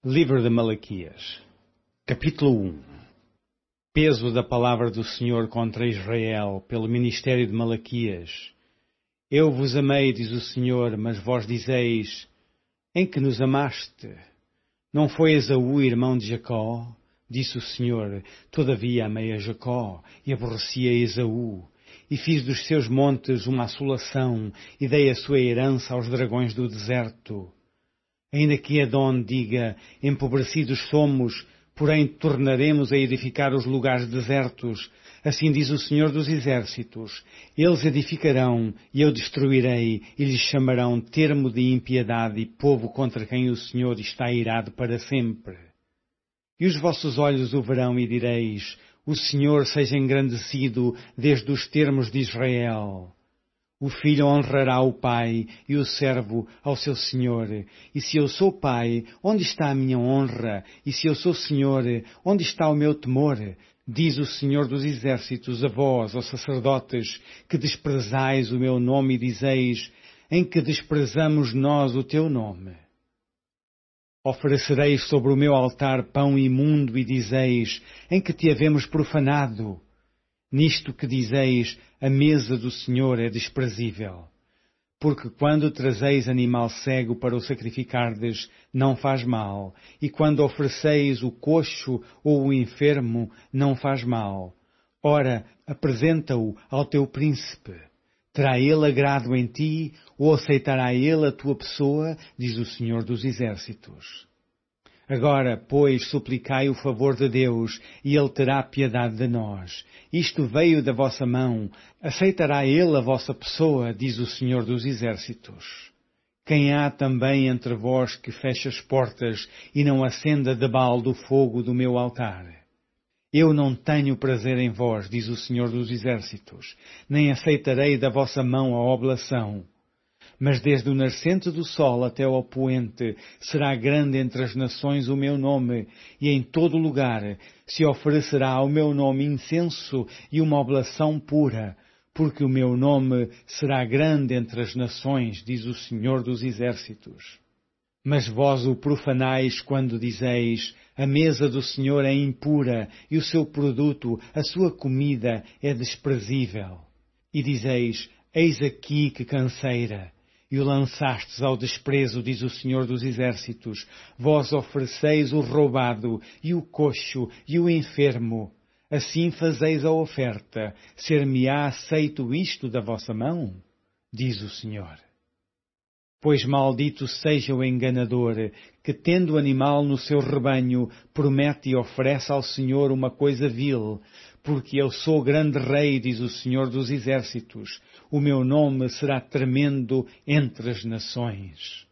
Livro de Malaquias, capítulo 1. Peso da palavra do Senhor contra Israel, pelo ministério de Malaquias. Eu vos amei, diz o Senhor, mas vós dizeis, em que nos amaste? Não foi Esaú, irmão de Jacó? Disse o Senhor, todavia amei a Jacó, e aborreci a Esaú, e fiz dos seus montes uma assolação, e dei a sua herança aos dragões do deserto. Ainda que Edom diga, empobrecidos somos, porém tornaremos a edificar os lugares desertos. Assim diz o Senhor dos Exércitos. Eles edificarão, e eu destruirei, e lhes chamarão termo de impiedade e povo contra quem o Senhor está irado para sempre. E os vossos olhos o verão e direis, o Senhor seja engrandecido desde os termos de Israel. O filho honrará o pai e o servo ao seu senhor. E se eu sou pai, onde está a minha honra? E se eu sou senhor, onde está o meu temor? Diz o Senhor dos Exércitos a vós, ó sacerdotes, que desprezais o meu nome e dizeis, em que desprezamos nós o teu nome? Oferecereis sobre o meu altar pão imundo e dizeis, em que te havemos profanado? Nisto que dizeis, a mesa do Senhor é desprezível. Porque quando trazeis animal cego para o sacrificardes, não faz mal, e quando ofereceis o coxo ou o enfermo, não faz mal. Ora, apresenta-o ao teu príncipe. Terá ele agrado em ti, ou aceitará ele a tua pessoa, diz o Senhor dos Exércitos. Agora, pois, suplicai o favor de Deus, e Ele terá piedade de nós. Isto veio da vossa mão. Aceitará Ele a vossa pessoa, diz o Senhor dos Exércitos. Quem há também entre vós que feche as portas e não acenda de balde o fogo do meu altar? Eu não tenho prazer em vós, diz o Senhor dos Exércitos, nem aceitarei da vossa mão a oblação. Mas desde o nascente do sol até ao poente será grande entre as nações o meu nome, e em todo lugar se oferecerá ao meu nome incenso e uma oblação pura, porque o meu nome será grande entre as nações, diz o Senhor dos Exércitos. Mas vós o profanais quando dizeis, a mesa do Senhor é impura, e o seu produto, a sua comida, é desprezível. E dizeis, eis aqui que canseira. E o lançastes ao desprezo, diz o Senhor dos Exércitos. Vós ofereceis o roubado, e o coxo, e o enfermo. Assim fazeis a oferta. Ser-me-á aceito isto da vossa mão? Diz o Senhor. Pois maldito seja o enganador, que tendo o animal no seu rebanho, promete e oferece ao Senhor uma coisa vil, porque eu sou grande rei, diz o Senhor dos Exércitos. O meu nome será tremendo entre as nações.